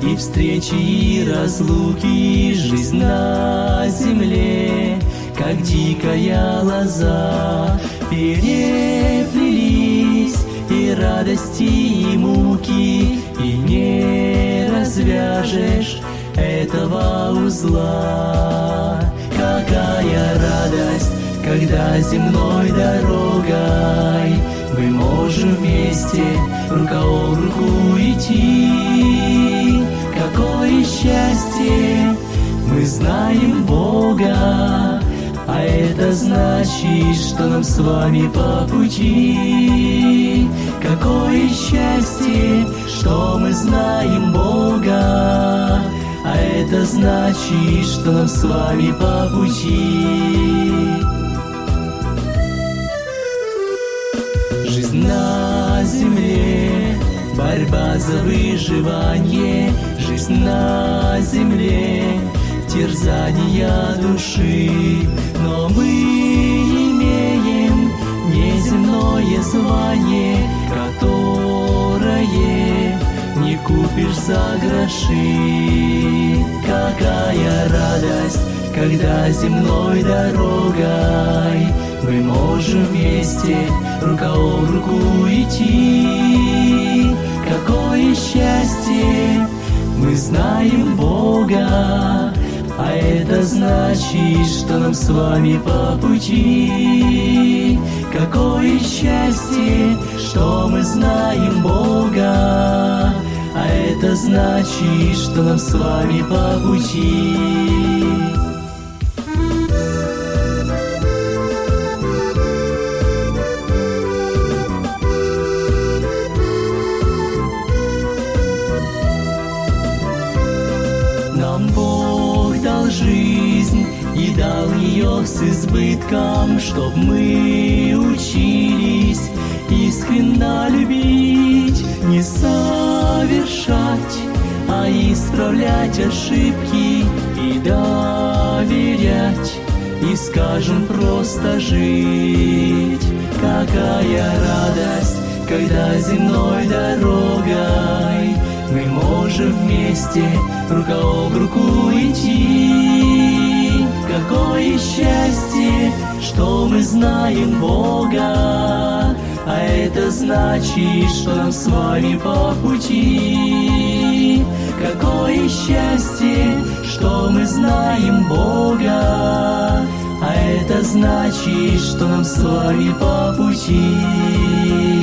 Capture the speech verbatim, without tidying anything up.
И встречи, и разлуки, жизнь на земле, как дикая лоза, переплелись, и радости, и муки, и не развяжешь этого узла. Какая радость, когда земной дорогой мы можем вместе рука об руку идти. Какое счастье, мы знаем Бога, а это значит, что нам с вами по пути. Какое счастье, что мы знаем Бога, а это значит, что нам с вами по пути. Жизнь на земле, борьба за выживание, жизнь на земле, терзания души. Но мы имеем неземное звание, которое не купишь за гроши. Какая радость, когда земной дорогой мы можем вместе рука об руку идти. Какое счастье, мы знаем Бога, а это значит, что нам с вами по пути. Какое счастье, что мы знаем Бога, а это значит, что нам с вами по пути. Нам Бог дал жизнь и дал ее с избытком, чтоб мы учились искренно любить, не совершать, а исправлять ошибки и доверять, и, скажем, просто жить. Какая радость, когда земной дорогой мы можем вместе рука об руку идти. Какое счастье, что мы знаем Бога, а это значит, что нам с вами по пути. Какое счастье, что мы знаем Бога, а это значит, что нам с вами по пути.